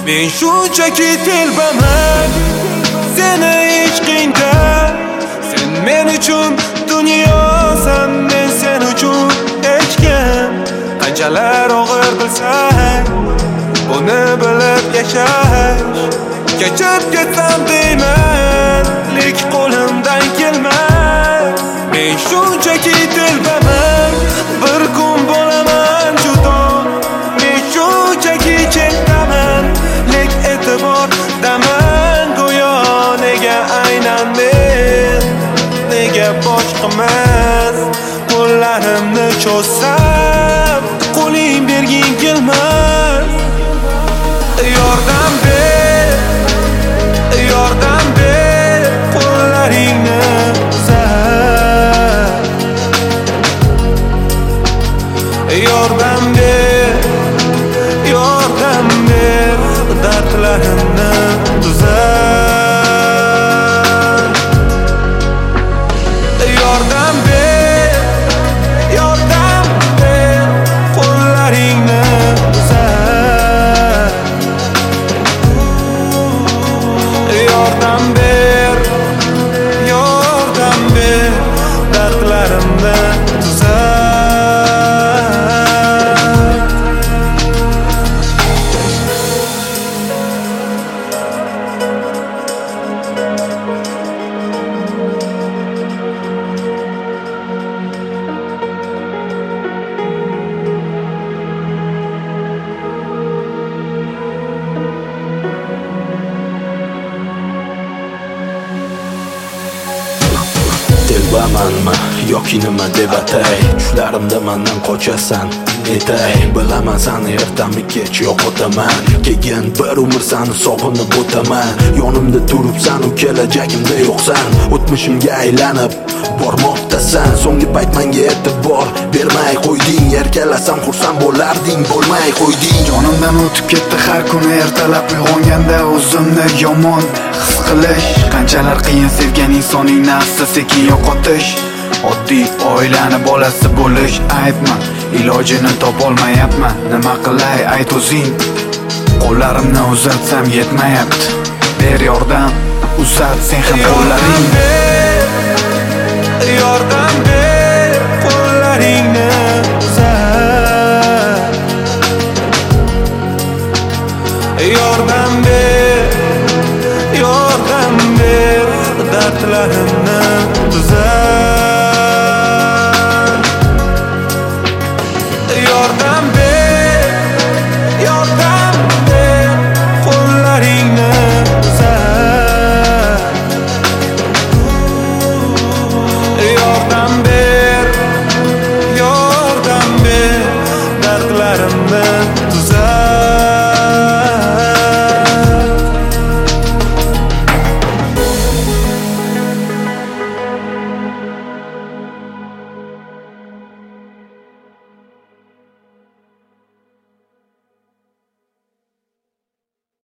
Men shunchaki telbaman seni ishqingda. Sen men uchun dunyosan, men sen uchun hech kim. Qanchalar og'ir bilsang, buni bilib yashash. Kechib ketsam deyman, lek qo'limdan kelmas. Men shunchaki telbaman, bir kun bo'laman judo. Men shunchaki chetdaman, lek e'tibordaman go'yo. Nega aynan men, nega boshqamas? Qo'llarimni cho'zsam, qo'ling berging kelmas. Yordam ber, yordam ber, qo'llaringni uzat. Yordam ber, yordam ber, dardlarimni tuzat. Yordam ber, yordam ber, qo'llaringni uzat. Yordam ber, yordam ber, dardlarimni tuzat. Telbamanmi yoki nima deb atay? Tushlarimda mendan qochasan etay. Bilaman seni ertami kech yo'qotaman. Kelgan bir umr seni sog'inib o'taman. Yonimda turibsan, u kelajagimda yo'qsan. O'tmishimga aylanib bormoqdasan. So'nggi payt menga e'tibor bermay qo'yding. Erkalasam xursand bo'larding, bo'lmay qo'yding. Jonimdan o'tib ketdi har kuni ertalab uyg'onganda o'zimni yomon his qilish. Qanchalar qiyin sevgan insonning nafsi sekin yo'qotish. Oddiy oilani bolasi bo'lish aybmi? Ilojini topolmayapman. Nima qilay ayt o'zing. Qo'llarimni uzatsam yetmayapti. Ber yordam, uzat sen ham qo'llaringni. Yordam ber, yordam ber.